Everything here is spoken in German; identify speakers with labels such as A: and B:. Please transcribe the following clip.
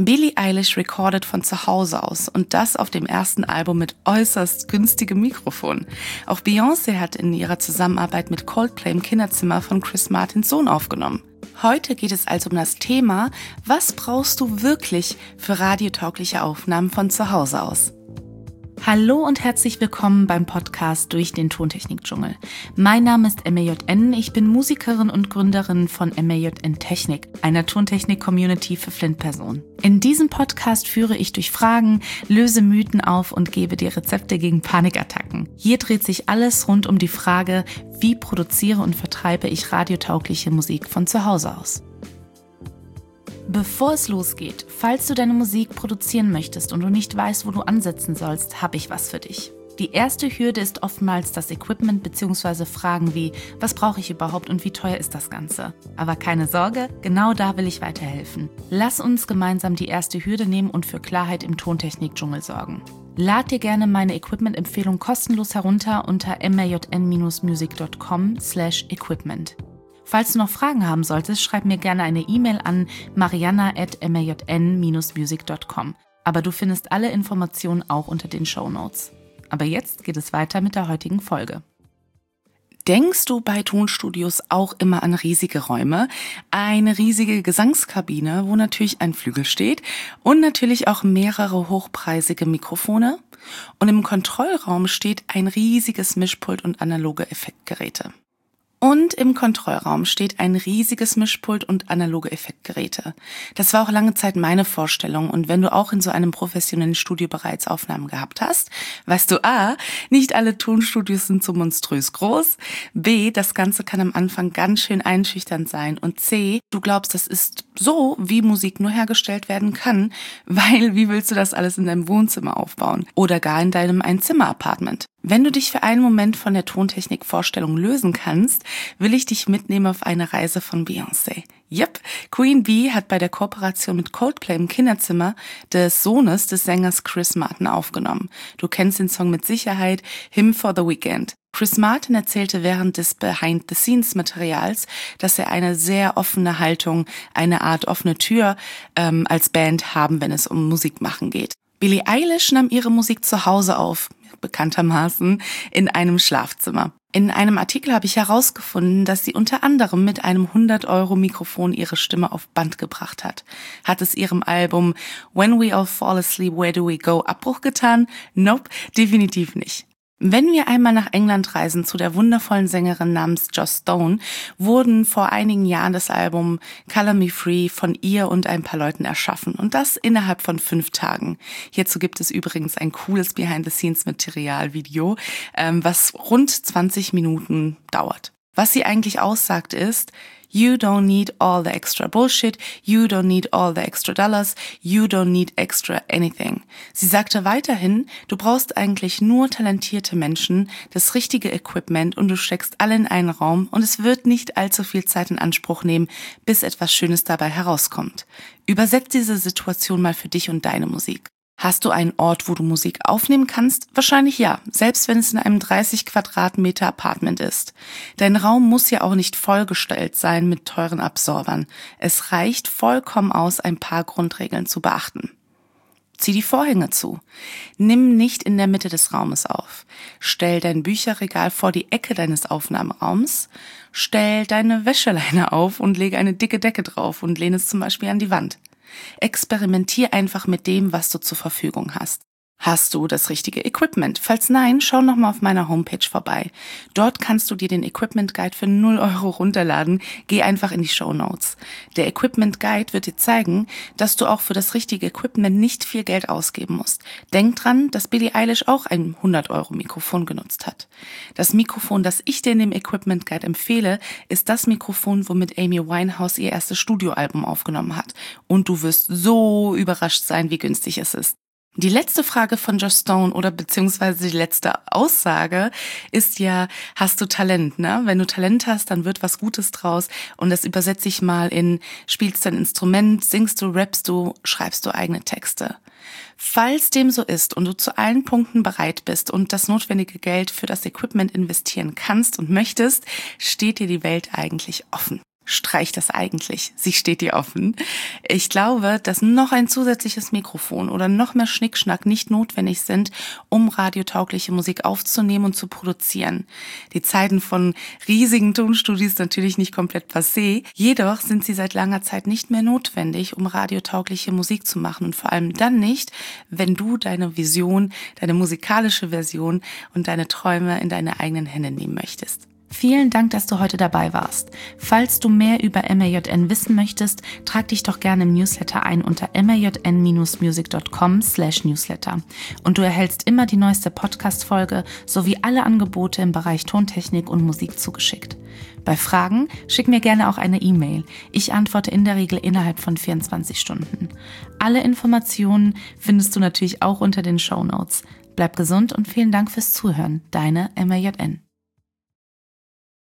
A: Billie Eilish recordet von zu Hause aus und das auf dem ersten Album mit äußerst günstigem Mikrofon. Auch Beyoncé hat in ihrer Zusammenarbeit mit Coldplay im Kinderzimmer von Chris Martins Sohn aufgenommen. Heute geht es also um das Thema, was brauchst du wirklich für radiotaugliche Aufnahmen von zu Hause aus? Hallo und herzlich willkommen beim Podcast Durch den Tontechnik-Dschungel. Mein Name ist MAJN, ich bin Musikerin und Gründerin von MAJN Technik, einer Tontechnik-Community für Flint-Personen. In diesem Podcast führe ich durch Fragen, löse Mythen auf und gebe dir Rezepte gegen Panikattacken. Hier dreht sich alles rund um die Frage, wie produziere und vertreibe ich radiotaugliche Musik von zu Hause aus. Bevor es losgeht, falls du deine Musik produzieren möchtest und du nicht weißt, wo du ansetzen sollst, habe ich was für dich. Die erste Hürde ist oftmals das Equipment bzw. Fragen wie, was brauche ich überhaupt und wie teuer ist das Ganze? Aber keine Sorge, genau da will ich weiterhelfen. Lass uns gemeinsam die erste Hürde nehmen und für Klarheit im Tontechnik-Dschungel sorgen. Lad dir gerne meine Equipment-Empfehlung kostenlos herunter unter majn-music.com/equipment. Falls du noch Fragen haben solltest, schreib mir gerne eine E-Mail an mariana@majn-music.com. Aber du findest alle Informationen auch unter den Shownotes. Aber jetzt geht es weiter mit der heutigen Folge. Denkst du bei Tonstudios auch immer an riesige Räume, eine riesige Gesangskabine, wo natürlich ein Flügel steht und natürlich auch mehrere hochpreisige Mikrofone? Und im Kontrollraum steht ein riesiges Mischpult und analoge Effektgeräte. Und im Kontrollraum steht ein riesiges Mischpult und analoge Effektgeräte. Das war auch lange Zeit meine Vorstellung und wenn du auch in so einem professionellen Studio bereits Aufnahmen gehabt hast, weißt du A, nicht alle Tonstudios sind so monströs groß, B, das Ganze kann am Anfang ganz schön einschüchternd sein und C, du glaubst, das ist so, wie Musik nur hergestellt werden kann, weil wie willst du das alles in deinem Wohnzimmer aufbauen oder gar in deinem Einzimmer-Apartment? Wenn du dich für einen Moment von der Tontechnik-Vorstellung lösen kannst, will ich dich mitnehmen auf eine Reise von Beyoncé. Yep, Queen Bee hat bei der Kooperation mit Coldplay im Kinderzimmer des Sohnes des Sängers Chris Martin aufgenommen. Du kennst den Song mit Sicherheit, Hymn for the Weekend. Chris Martin erzählte während des Behind-the-Scenes-Materials, dass er eine sehr offene Haltung, eine Art offene Tür als Band haben, wenn es um Musik machen geht. Billie Eilish nahm ihre Musik zu Hause auf, bekanntermaßen in einem Schlafzimmer. In einem Artikel habe ich herausgefunden, dass sie unter anderem mit einem 100-Euro-Mikrofon ihre Stimme auf Band gebracht hat. Hat es ihrem Album When We All Fall Asleep, Where Do We Go Abbruch getan? Nope, definitiv nicht. Wenn wir einmal nach England reisen zu der wundervollen Sängerin namens Joss Stone, wurden vor einigen Jahren das Album Color Me Free von ihr und ein paar Leuten erschaffen und das innerhalb von 5 Tagen. Hierzu gibt es übrigens ein cooles Behind-the-Scenes-Material-Video, was rund 20 Minuten dauert. Was sie eigentlich aussagt ist, you don't need all the extra bullshit, you don't need all the extra dollars, you don't need extra anything. Sie sagte weiterhin, du brauchst eigentlich nur talentierte Menschen, das richtige Equipment und du steckst alle in einen Raum und es wird nicht allzu viel Zeit in Anspruch nehmen, bis etwas Schönes dabei herauskommt. Übersetz diese Situation mal für dich und deine Musik. Hast du einen Ort, wo du Musik aufnehmen kannst? Wahrscheinlich ja, selbst wenn es in einem 30 Quadratmeter Apartment ist. Dein Raum muss ja auch nicht vollgestellt sein mit teuren Absorbern. Es reicht vollkommen aus, ein paar Grundregeln zu beachten. Zieh die Vorhänge zu. Nimm nicht in der Mitte des Raumes auf. Stell dein Bücherregal vor die Ecke deines Aufnahmeraums. Stell deine Wäscheleine auf und lege eine dicke Decke drauf und lehne es zum Beispiel an die Wand. Experimentier einfach mit dem, was du zur Verfügung hast. Hast du das richtige Equipment? Falls nein, schau nochmal auf meiner Homepage vorbei. Dort kannst du dir den Equipment Guide für 0 Euro runterladen. Geh einfach in die Shownotes. Der Equipment Guide wird dir zeigen, dass du auch für das richtige Equipment nicht viel Geld ausgeben musst. Denk dran, dass Billie Eilish auch ein 100-Euro-Mikrofon genutzt hat. Das Mikrofon, das ich dir in dem Equipment Guide empfehle, ist das Mikrofon, womit Amy Winehouse ihr erstes Studioalbum aufgenommen hat. Und du wirst so überrascht sein, wie günstig es ist. Die letzte Frage von Joss Stone oder beziehungsweise die letzte Aussage ist ja, hast du Talent, ne? Wenn du Talent hast, dann wird was Gutes draus und das übersetze ich mal in, spielst du ein Instrument, singst du, rappst du, schreibst du eigene Texte. Falls dem so ist und du zu allen Punkten bereit bist und das notwendige Geld für das Equipment investieren kannst und möchtest, steht dir die Welt eigentlich offen. streich das eigentlich. Sie steht dir offen. Ich glaube, dass noch ein zusätzliches Mikrofon oder noch mehr Schnickschnack nicht notwendig sind, um radiotaugliche Musik aufzunehmen und zu produzieren. Die Zeiten von riesigen Tonstudios natürlich nicht komplett passé, jedoch sind sie seit langer Zeit nicht mehr notwendig, um radiotaugliche Musik zu machen und vor allem dann nicht, wenn du deine Vision, deine musikalische Version und deine Träume in deine eigenen Hände nehmen möchtest. Vielen Dank, dass du heute dabei warst. Falls du mehr über MAJN wissen möchtest, trag dich doch gerne im Newsletter ein unter majn-music.com/newsletter. Und du erhältst immer die neueste Podcast-Folge sowie alle Angebote im Bereich Tontechnik und Musik zugeschickt. Bei Fragen schick mir gerne auch eine E-Mail. Ich antworte in der Regel innerhalb von 24 Stunden. Alle Informationen findest du natürlich auch unter den Shownotes. Bleib gesund und vielen Dank fürs Zuhören. Deine MAJN.